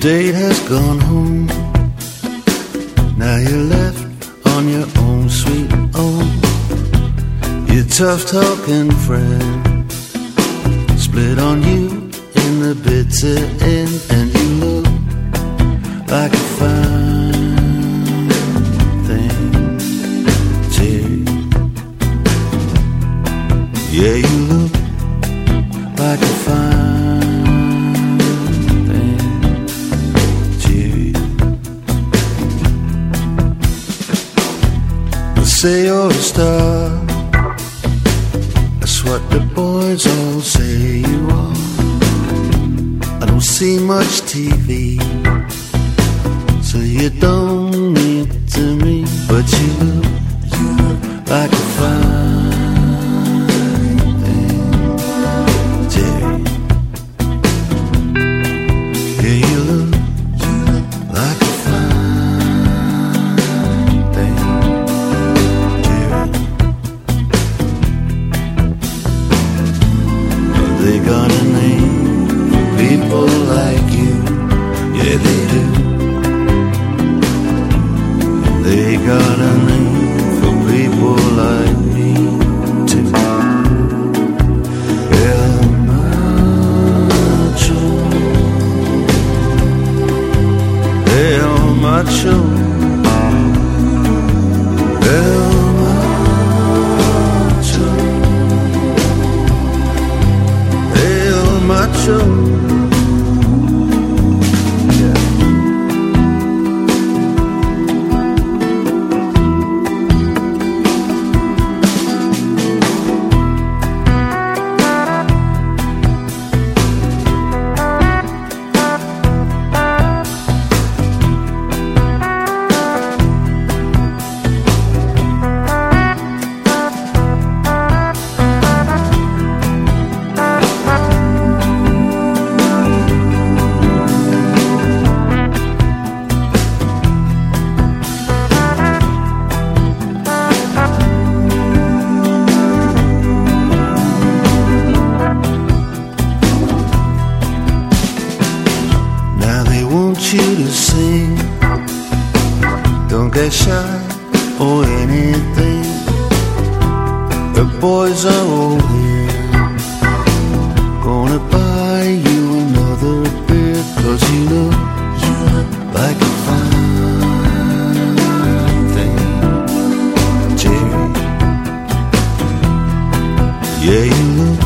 date has gone home. Now you're left on your own, sweet own. Your tough talking friend split on you in the bitter end, and you look like a fine thing too. Yeah, you look like a fine thing too. They say you're a star, that's what the boys all say you are. I don't see much TV, so you don't need to me, but you look like a fine thing too. Yeah, you look like a fine thing too. They got a name for people like you, yeah they do. They got a name for people like me too. El Macho, El Macho, El Macho, El Macho. You to sing, don't get shy or anything. The boys are all here, gonna buy you another beer, 'cause you look like a fine thing, Jerry. Yeah, you look